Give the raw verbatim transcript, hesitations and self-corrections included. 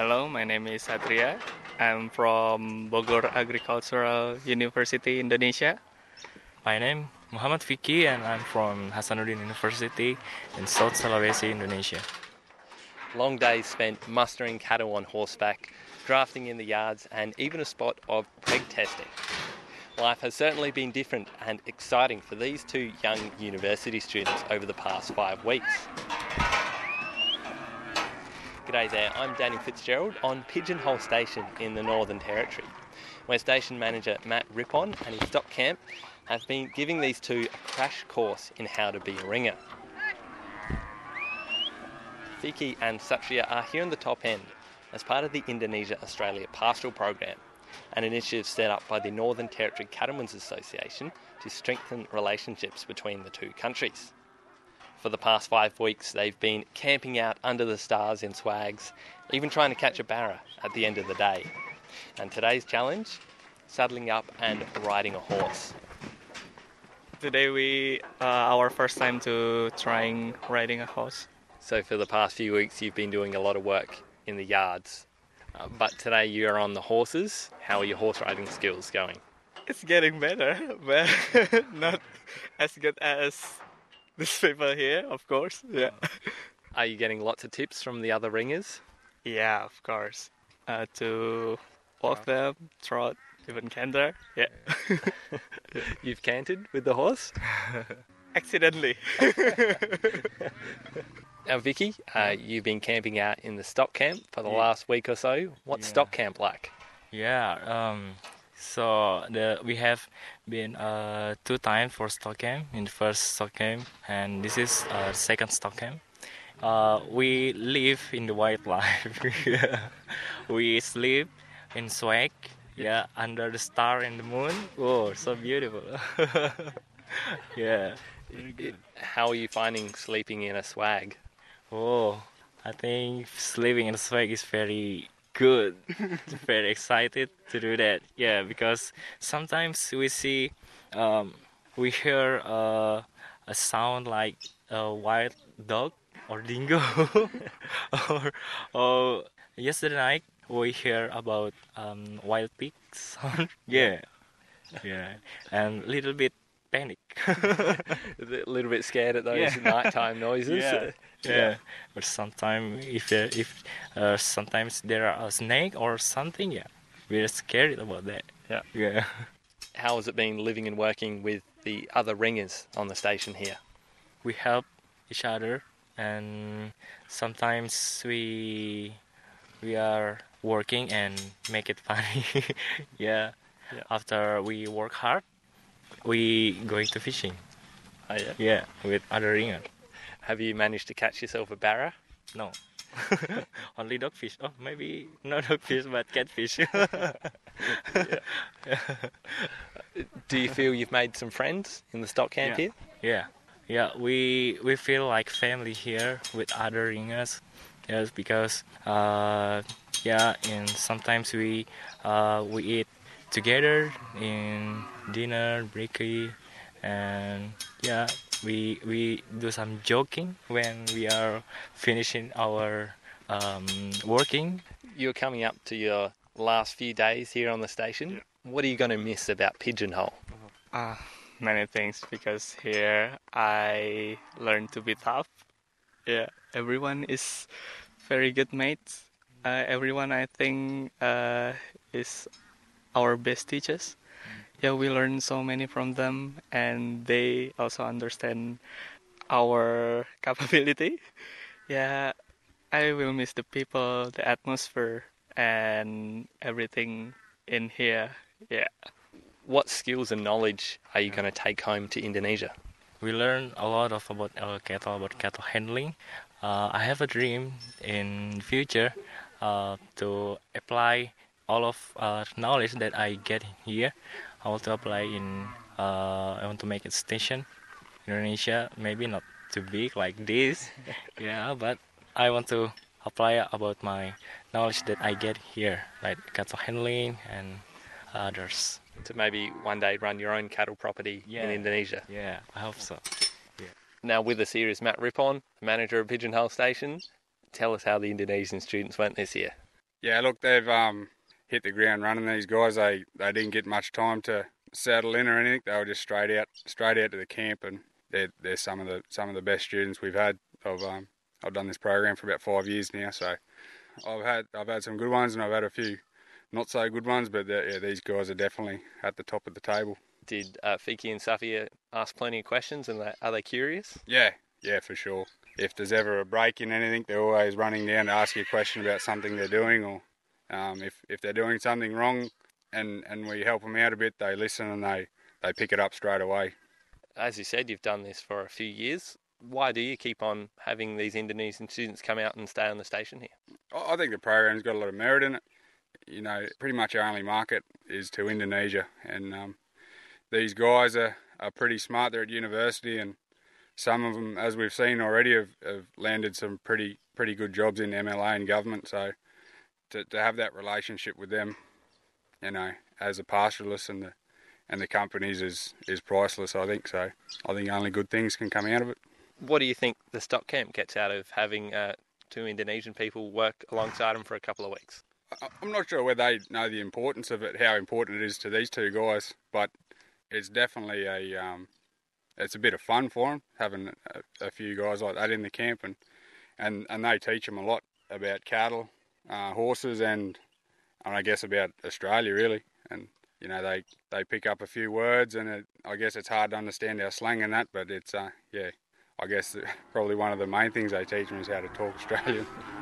Hello, my name is Satria. I'm from Bogor Agricultural University, Indonesia. My name Muhammad Vicky and I'm from Hasanuddin University in South Sulawesi, Indonesia. Long days spent mustering cattle on horseback, drafting in the yards and even a spot of preg testing. Life has certainly been different and exciting for these two young university students over the past five weeks. G'day there, I'm Danny Fitzgerald on Pigeonhole Station in the Northern Territory, where station manager Matt Rippon and his stock camp have been giving these two a crash course in how to be a ringer. Vicky and Satria are here in the top end as part of the Indonesia-Australia Pastoral Program, an initiative set up by the Northern Territory Cattlemen's Association to strengthen relationships between the two countries. For the past five weeks, they've been camping out under the stars in swags, even trying to catch a barra at the end of the day. And today's challenge, saddling up and riding a horse. Today we uh, our first time to trying riding a horse. So for the past few weeks, you've been doing a lot of work in the yards. Uh, but today you're on the horses. How are your horse riding skills going? It's getting better, but not as good as these people here, of course. Yeah. Are you getting lots of tips from the other ringers? Yeah, of course. Uh, to walk them, trot, even canter. Yeah. You've cantered with the horse? Accidentally. Now, Vicky, uh, you've been camping out in the stock camp for the Yeah. last week or so. What's Yeah. stock camp like? Yeah, um, so the we have been uh, two times for stock camp in the first stock camp, and this is uh, second stock camp. Uh, we live in the wildlife. We sleep in swag, yeah, under the star and the moon. Oh, so beautiful. Yeah. How are you finding sleeping in a swag? Oh, I think sleeping in the swag is very good. Very excited to do that. Yeah, because sometimes we see, um, we hear uh, a sound like a wild dog or dingo, or, or yesterday night we hear about um, wild pig sound. Yeah, yeah, and little bit panic. A little bit scared at those Yeah. nighttime noises? Yeah. Yeah, but sometimes if uh, if uh, sometimes there are a snake or something, yeah, we're scared about that. Yeah. Yeah. How has it been living and working with the other ringers on the station here? We help each other, and sometimes we we are working and make it funny. Yeah. Yeah. After we work hard, we going to fishing. Oh, yeah. Yeah, with other ringers. Have you managed to catch yourself a barra? No. Only dogfish. Oh, maybe not dogfish, but catfish. Do you feel you've made some friends in the stock camp Yeah. here? Yeah, yeah. We we feel like family here with other ringers. Yes, because uh, yeah, and sometimes we uh, we eat together in dinner, brekkie, and yeah, we we do some joking when we are finishing our um, working. You're coming up to your last few days here on the station. What are you going to miss about Pigeonhole? Uh, many things, because here I learned to be tough. Yeah, everyone is very good mates. Uh, everyone, I think, uh, is our best teachers. Yeah, we learn so many from them, and they also understand our capability. Yeah, I will miss the people, the atmosphere, and everything in here. Yeah. What skills and knowledge are you going to take home to Indonesia? We learn a lot of about our cattle, about cattle handling. Uh, I have a dream in future uh, to apply all of uh, knowledge that I get here. I want to apply in. Uh, I want to make a station in Indonesia. Maybe not too big like this, yeah, but I want to apply about my knowledge that I get here, like cattle handling and others. To maybe one day run your own cattle property Yeah. in Indonesia. Yeah, I hope so. Now with us here is Matt Rippon, manager of Pigeonhole Station. Tell us how the Indonesian students went this year. Yeah, look, they've um, hit the ground running. These guys, they, they didn't get much time to settle in or anything. They were just straight out, straight out to the camp, and they're they're some of the some of the best students we've had. I've um, I've done this program for about five years now, so I've had I've had some good ones, and I've had a few not so good ones. But yeah, these guys are definitely at the top of the table. Did uh, Fiki and Safia ask plenty of questions, and they, are they curious? Yeah, yeah, for sure. If there's ever a break in anything, they're always running down to ask you a question about something they're doing, or um, if, if they're doing something wrong and, and we help them out a bit, they listen and they, they pick it up straight away. As you said, you've done this for a few years. Why do you keep on having these Indonesian students come out and stay on the station here? I think the program's got a lot of merit in it. You know, pretty much our only market is to Indonesia, and um, these guys are, are pretty smart. They're at university, and some of them, as we've seen already, have, have landed some pretty pretty good jobs in M L A and government. So to to have that relationship with them, you know, as a pastoralist and the and the companies is, is priceless, I think. So I think only good things can come out of it. What do you think the stock camp gets out of having uh, two Indonesian people work alongside them for a couple of weeks? I'm not sure whether they know the importance of it, how important it is to these two guys, but it's definitely a um, it's a bit of fun for them, having a, a few guys like that in the camp, and, and, and they teach them a lot about cattle, uh, horses, and, and I guess about Australia really. And you know, they, they pick up a few words, and it, I guess it's hard to understand our slang and that, but it's uh, yeah, I guess probably one of the main things they teach them is how to talk Australian.